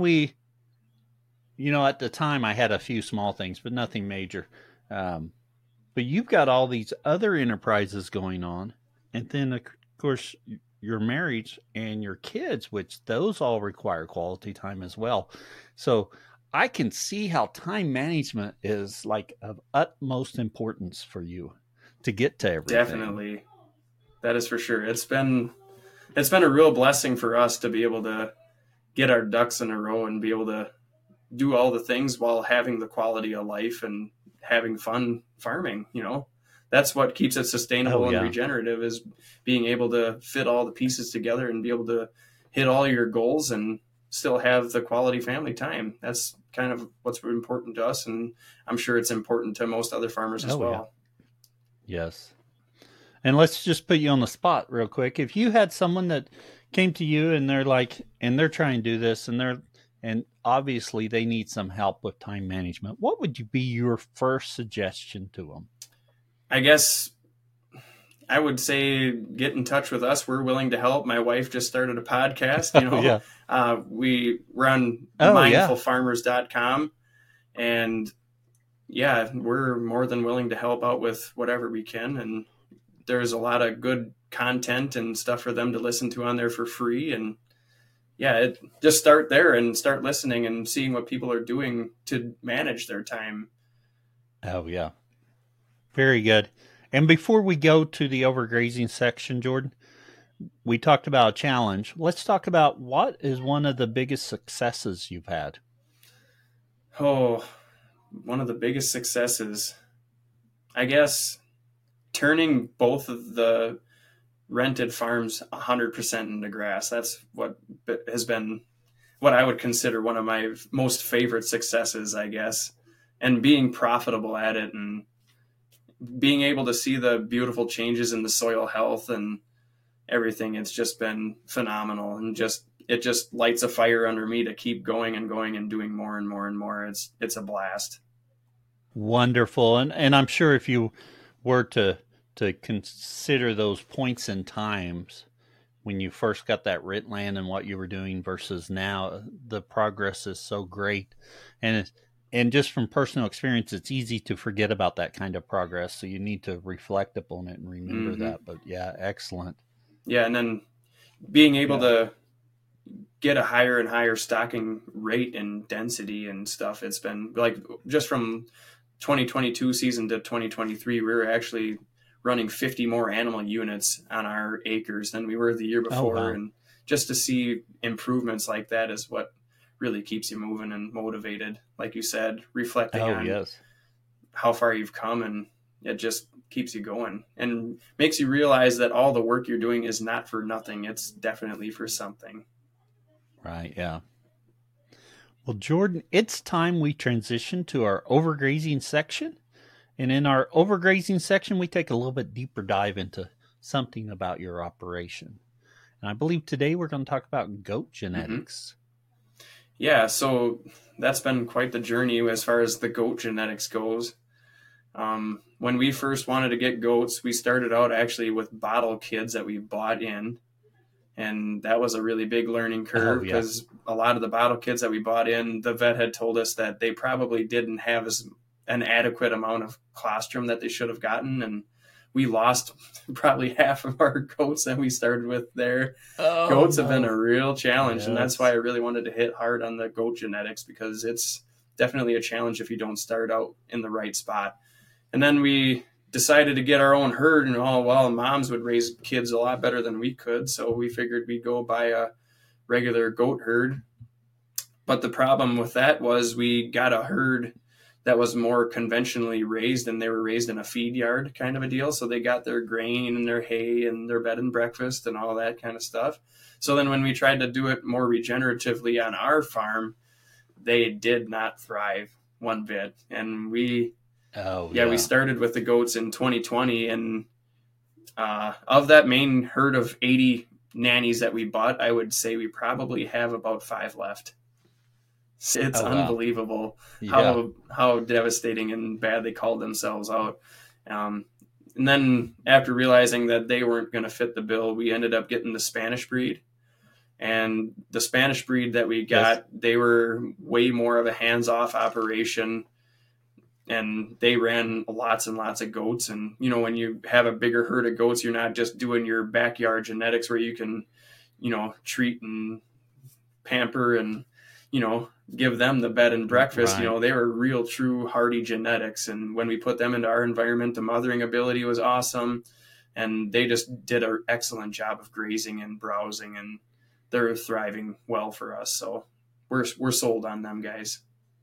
Speaker 1: at the time I had a few small things, but nothing major. Um, but you've got all these other enterprises going on, and then of course your marriage and your kids, which those all require quality time as well. So I can see how time management is like of utmost importance for you to get to everything.
Speaker 2: Definitely. That is for sure. It's been a real blessing for us to be able to get our ducks in a row and be able to do all the things while having the quality of life and having fun farming. That's what keeps it
Speaker 1: Oh
Speaker 2: sustainable and
Speaker 1: yeah.
Speaker 2: regenerative, is being able to fit all the pieces together and be able to hit all your goals and still have the quality family time. That's kind of what's important to us, and I'm sure it's important to most other farmers as
Speaker 1: Oh yeah.
Speaker 2: well.
Speaker 1: Yes. And let's just put you on the spot real quick. If you had someone that came to you and they're trying to do this and obviously they need some help with time management, what would you be your first suggestion to them?
Speaker 2: I guess I would say get in touch with us. We're willing to help. My wife just started a podcast.
Speaker 1: Oh yeah.
Speaker 2: We run
Speaker 1: Oh yeah.
Speaker 2: mindfulfarmers.com, and yeah, we're more than willing to help out with whatever we can. And there's a lot of good content and stuff for them to listen to on there for free. And yeah, just start there and start listening and seeing what people are doing to manage their time.
Speaker 1: Oh yeah. Very good. And before we go to the overgrazing section, Jordan, we talked about a challenge. Let's talk about what is one of the biggest successes you've had.
Speaker 2: Oh, one of the biggest successes, I guess, turning both of the rented farms 100% into grass. That's what has been what I would consider one of my most favorite successes, I guess. And being profitable at it and being able to see the beautiful changes in the soil health and everything, it's just been phenomenal. And it just lights a fire under me to keep going and going and doing more and more and more. It's a blast.
Speaker 1: Wonderful. And I'm sure if you were to consider those points and times when you first got that rent land and what you were doing versus now, the progress is so great. And and just from personal experience, it's easy to forget about that kind of progress. So you need to reflect upon it and remember
Speaker 2: Hmm.
Speaker 1: that. But yeah, excellent.
Speaker 2: Yeah, and then being able
Speaker 1: Yeah.
Speaker 2: to get a higher and higher stocking rate and density and stuff. It's been like just from 2022 season to 2023, we were actually running 50 more animal units on our acres than we were the year
Speaker 1: Oh
Speaker 2: before.
Speaker 1: wow.
Speaker 2: And just to see improvements like that is what really keeps you moving and motivated. Like you said, reflecting
Speaker 1: Oh
Speaker 2: on
Speaker 1: yes.
Speaker 2: how far you've come, and it just keeps you going and makes you realize that all the work you're doing is not for nothing. It's definitely for something.
Speaker 1: Right. Yeah. Well, Jordan, it's time we transition to our overgrazing section. And in our overgrazing section, we take a little bit deeper dive into something about your operation. And I believe today we're going to talk about goat genetics.
Speaker 2: Yeah, so that's been quite the journey as far as the goat genetics goes. When we first wanted to get goats, we started out actually with bottle kids that we bought in. And that was a really big learning curve because a lot of the bottle kids that we bought in, the vet had told us that they probably didn't have an adequate amount of colostrum that they should have gotten. And we lost probably half of our goats that we started with there. Goats have been a real challenge. Yes. And that's why I really wanted to hit hard on the goat genetics, because it's definitely a challenge if you don't start out in the right spot. And then we decided to get our own herd, and moms would raise kids a lot better than we could. So we figured we'd go buy a regular goat herd. But the problem with that was we got a herd that was more conventionally raised, and they were raised in a feed yard kind of a deal. So they got their grain and their hay and their bed and breakfast and all that kind of stuff. So then when we tried to do it more regeneratively on our farm, they did not thrive one bit. And we started with the goats in 2020, and of that main herd of 80 nannies that we bought, I would say we probably have about 5 left. It's unbelievable how devastating and bad they called themselves out. And then after realizing that they weren't going to fit the bill, we ended up getting the Spanish breed. And the Spanish breed that we got, they were way more of a hands-off operation. And they ran lots and lots of goats. And, when you have a bigger herd of goats, you're not just doing your backyard genetics where you can, treat and pamper and, give them the bed and breakfast. Right. They were real, true, hardy genetics. And when we put them into our environment, the mothering ability was awesome. And they just did an excellent job of grazing and browsing. And they're thriving well for us. So we're sold on them guys.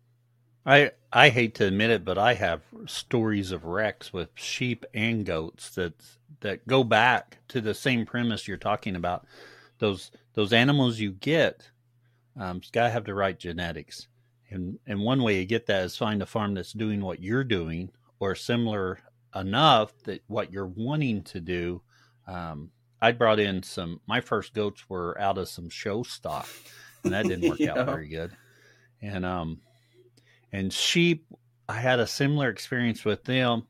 Speaker 1: I hate to admit it, but I have stories of wrecks with sheep and goats that go back to the same premise you're talking about. Those animals you get, it's got to have the right genetics. And one way you get that is find a farm that's doing what you're doing or similar enough that what you're wanting to do. I brought in my first goats were out of some show stock, and that didn't work out very good. And sheep, I had a similar experience with them.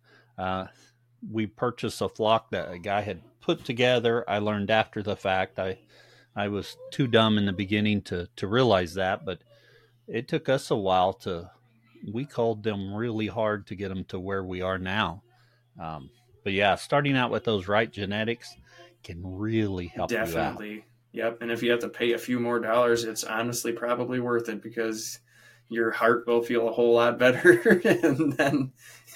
Speaker 1: We purchased a flock that a guy had put together. I learned after the fact. I was too dumb in the beginning to realize that, but it took us a while we called them really hard to get them to where we are now. But yeah, starting out with those right genetics can really help you out.
Speaker 2: Definitely. Yep. And if you have to pay a few more dollars, it's honestly probably worth it, because your heart will feel a whole lot better. And then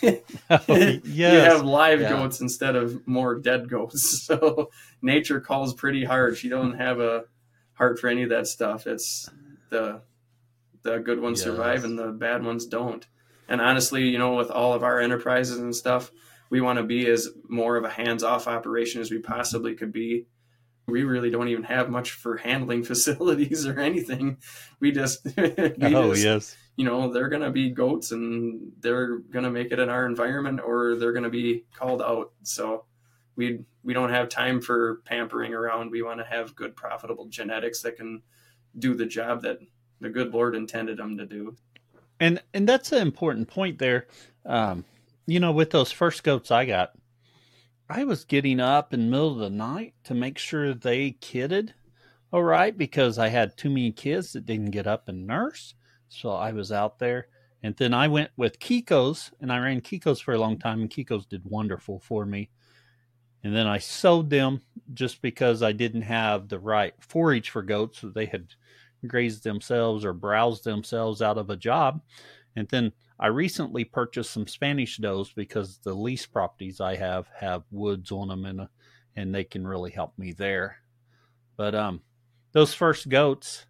Speaker 2: you have live goats instead of more dead goats. So nature calls pretty hard. She don't have a heart for any of that stuff. It's the good ones survive and the bad ones don't. And honestly, with all of our enterprises and stuff, we want to be as more of a hands-off operation as we possibly could be. We really don't even have much for handling facilities or anything. Yes. They're going to be goats, and they're going to make it in our environment, or they're going to be called out. So we don't have time for pampering around. We want to have good, profitable genetics that can do the job that the good Lord intended them to do.
Speaker 1: And that's an important point there. With those first goats I got, I was getting up in the middle of the night to make sure they kidded all right, because I had too many kids that didn't get up and nurse. So I was out there. And then I went with Kiko's, and I ran Kiko's for a long time, and Kiko's did wonderful for me. And then I sold them just because I didn't have the right forage for goats. So they had grazed themselves or browsed themselves out of a job. And then I recently purchased some Spanish does because the lease properties I have woods on them, and they can really help me there. But those first goats,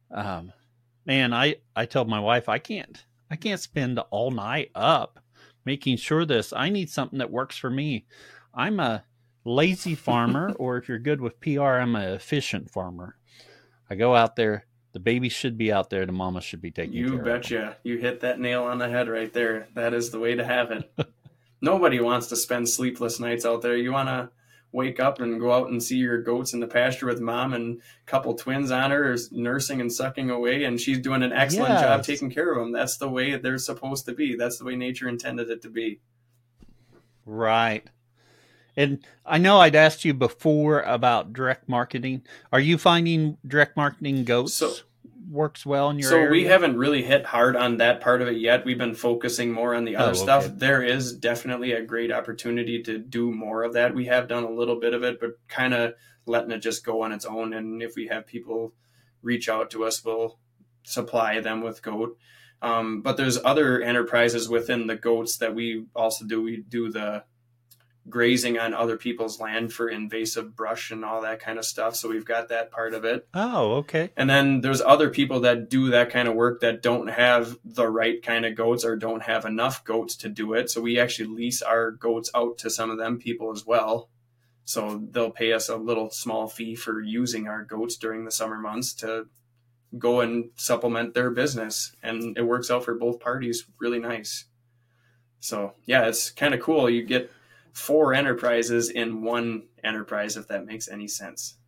Speaker 1: man, I told my wife I can't spend all night up making sure this. I need something that works for me. I'm a lazy farmer, or if you're good with PR, I'm an efficient farmer. I go out there, The baby should be out there. The mama should be taking
Speaker 2: You
Speaker 1: care of them.
Speaker 2: betcha. You hit that nail on the head right there. That is the way to have it. Nobody wants to spend sleepless nights out there. You want to wake up and go out and see your goats in the pasture with mom and a couple twins on her nursing and sucking away, and she's doing an excellent job taking care of them. That's the way they're supposed to be. That's the way nature intended it to be.
Speaker 1: Right. And I know I'd asked you before about direct marketing. Are you finding direct marketing goats works well in your area?
Speaker 2: So we haven't really hit hard on that part of it yet. We've been focusing more on the other stuff. There is definitely a great opportunity to do more of that. We have done a little bit of it, but kind of letting it just go on its own. And if we have people reach out to us, we'll supply them with goat. But there's other enterprises within the goats that we also do. We do the grazing on other people's land for invasive brush and all that kind of stuff. So we've got that part of it.
Speaker 1: Oh, okay.
Speaker 2: And then there's other people that do that kind of work that don't have the right kind of goats or don't have enough goats to do it. So we actually lease our goats out to some of them people as well. So they'll pay us a little small fee for using our goats during the summer months to go and supplement their business. And it works out for both parties really nice. So yeah, it's kind of cool. You get 4 enterprises in one enterprise, if that makes any sense.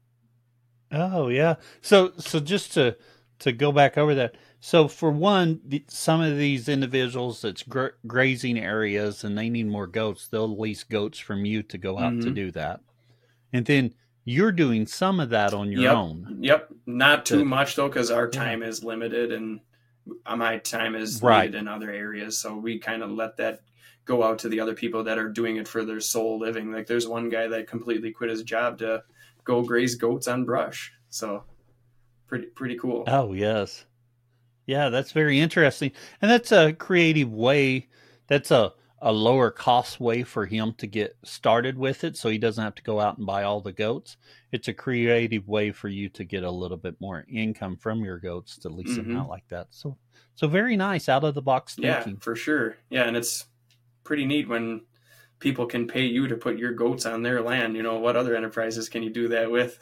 Speaker 1: Oh yeah. So just to go back over that. So for one, some of these individuals that's grazing areas and they need more goats, they'll lease goats from you to go out to do that. And then you're doing some of that on your own.
Speaker 2: Yep. Not too much though, because our time is limited and my time is needed in other areas. So we kind of let that go out to the other people that are doing it for their sole living. Like there's one guy that completely quit his job to go graze goats on brush. So pretty cool.
Speaker 1: Oh, yes. Yeah, that's very interesting. And that's a creative way. That's a lower cost way for him to get started with it. So he doesn't have to go out and buy all the goats. It's a creative way for you to get a little bit more income from your goats to lease them out like that. So very nice, out of the box thinking.
Speaker 2: Yeah, for sure. Yeah. And it's pretty neat when people can pay you to put your goats on their land. You know, what other enterprises can you do that with?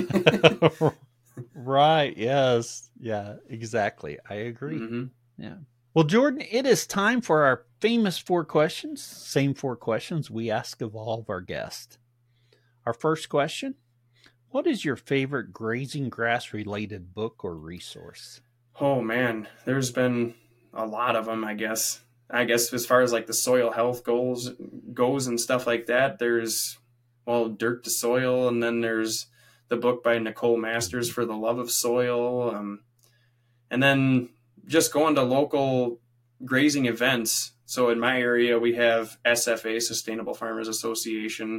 Speaker 1: Right. Yes. Yeah, exactly. I agree. Yeah. Well, Jordan, it is time for our famous 4 questions. Same 4 questions we ask of all of our guests. Our first question: what is your favorite grazing grass related book or resource?
Speaker 2: Oh man, there's been a lot of them, I guess as far as like the soil health goes and stuff like that, there's Dirt to Soil, and then there's the book by Nicole Masters, For the Love of Soil, and then just going to local grazing events. So in my area we have SFA, Sustainable Farmers Association,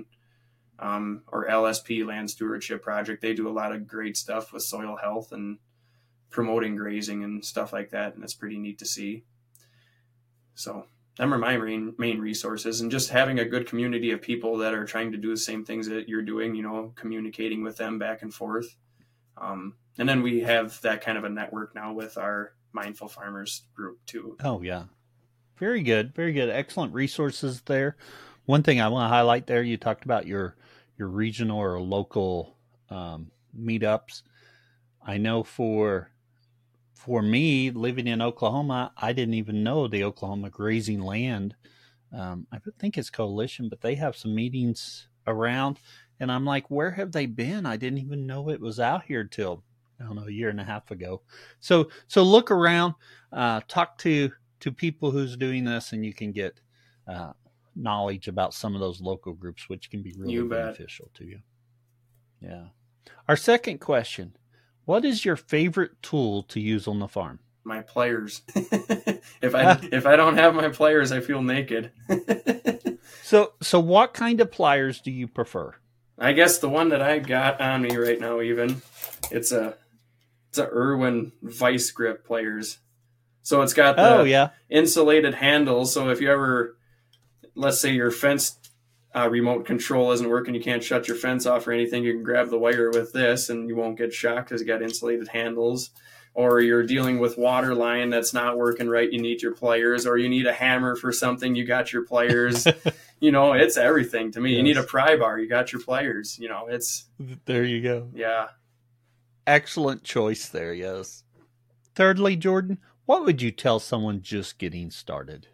Speaker 2: or LSP, Land Stewardship Project. They do a lot of great stuff with soil health and promoting grazing and stuff like that, and it's pretty neat to see. So them are my main resources, and just having a good community of people that are trying to do the same things that you're doing, you know, communicating with them back and forth. And then we have that kind of a network now with our Mindful Farmers group too.
Speaker 1: Oh yeah. Very good. Very good. Excellent resources there. One thing I want to highlight there, you talked about your regional or local meetups. I know for me, living in Oklahoma, I didn't even know the Oklahoma Grazing Land. I think it's Coalition, but they have some meetings around. And I'm like, where have they been? I didn't even know it was out here till, I don't know, a year and a half ago. So look around, talk to people who's doing this, and you can get knowledge about some of those local groups, which can be really beneficial to you. Yeah. Our second question: what is your favorite tool to use on the farm?
Speaker 2: My pliers. If I don't have my pliers, I feel naked.
Speaker 1: So what kind of pliers do you prefer?
Speaker 2: I guess the one that I got on me right now, it's a Irwin Vice Grip pliers. So it's got the insulated handles. So if you ever, let's say your fence remote control isn't working, you can't shut your fence off or anything, you can grab the wire with this and you won't get shocked because you got insulated handles. Or you're dealing with water line that's not working right, you need your pliers. Or you need a hammer for something, you got your pliers. You know, it's everything to me. Yes. You need a pry bar, you got your pliers. You know, it's...
Speaker 1: There you go.
Speaker 2: Yeah.
Speaker 1: Excellent choice there, yes. Thirdly, Jordan, what would you tell someone just getting started?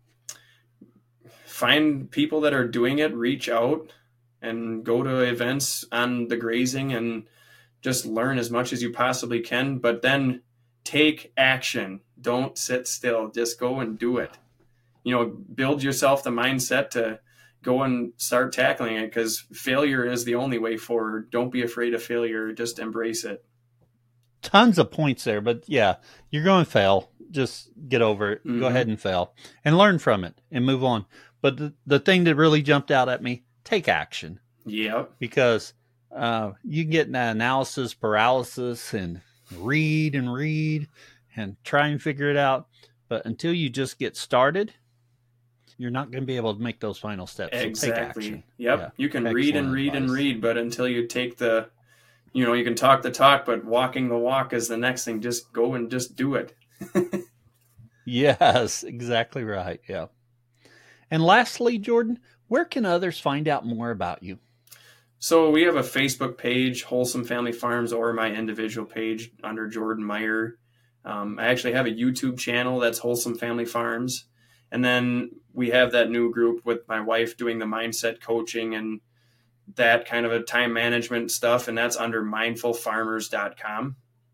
Speaker 2: Find people that are doing it, reach out, and go to events on the grazing and just learn as much as you possibly can, but then take action. Don't sit still. Just go and do it. Build yourself the mindset to go and start tackling it, because failure is the only way forward. Don't be afraid of failure. Just embrace it.
Speaker 1: Tons of points there, but yeah, you're going to fail. Just get over it.
Speaker 2: Mm-hmm.
Speaker 1: Go ahead and fail and learn from it and move on. But the thing that really jumped out at me, take action.
Speaker 2: Yep.
Speaker 1: Because you can get analysis paralysis and read and try and figure it out. But until you just get started, you're not going to be able to make those final steps.
Speaker 2: Exactly.
Speaker 1: So take action.
Speaker 2: Yep.
Speaker 1: Yeah.
Speaker 2: You can
Speaker 1: Excellent
Speaker 2: read and read
Speaker 1: advice.
Speaker 2: and read, but until you take you can talk the talk, but walking the walk is the next thing. Just go and just do it.
Speaker 1: Yes, exactly right. Yeah. And lastly, Jordan, where can others find out more about you?
Speaker 2: So we have a Facebook page, Wholesome Family Farms, or my individual page under Jordan Meyer. I actually have a YouTube channel that's Wholesome Family Farms. And then we have that new group with my wife doing the mindset coaching and that kind of a time management stuff. And that's under mindfulfarmers.com.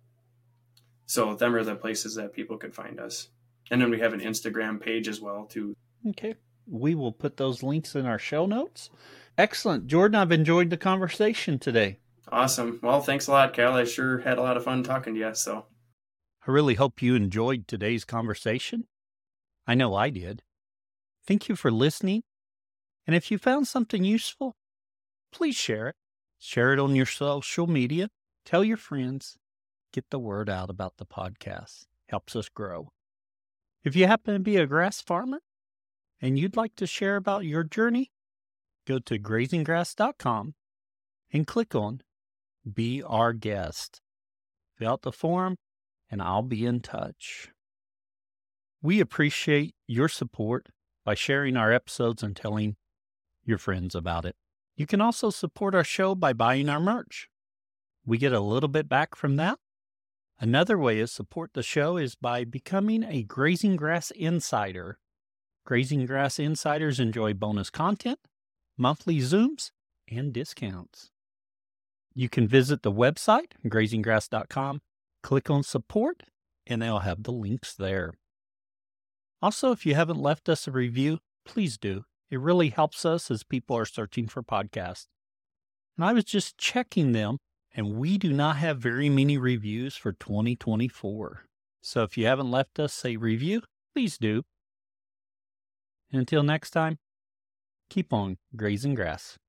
Speaker 2: So them are the places that people could find us. And then we have an Instagram page as well, too.
Speaker 1: Okay. We will put those links in our show notes. Excellent. Jordan, I've enjoyed the conversation today.
Speaker 2: Awesome. Well, thanks a lot, Cal. I sure had a lot of fun talking to you. So
Speaker 1: I really hope you enjoyed today's conversation. I know I did. Thank you for listening. And if you found something useful, please share it. Share it on your social media. Tell your friends. Get the word out about the podcast. Helps us grow. If you happen to be a grass farmer and you'd like to share about your journey, go to grazinggrass.com and click on Be Our Guest. Fill out the form and I'll be in touch. We appreciate your support by sharing our episodes and telling your friends about it. You can also support our show by buying our merch. We get a little bit back from that. Another way to support the show is by becoming a Grazing Grass Insider. Grazing Grass Insiders enjoy bonus content, monthly Zooms, and discounts. You can visit the website, grazinggrass.com, click on support, and they'll have the links there. Also, if you haven't left us a review, please do. It really helps us as people are searching for podcasts. And I was just checking them, and we do not have very many reviews for 2024. So if you haven't left us a review, please do. And until next time, keep on grazing grass.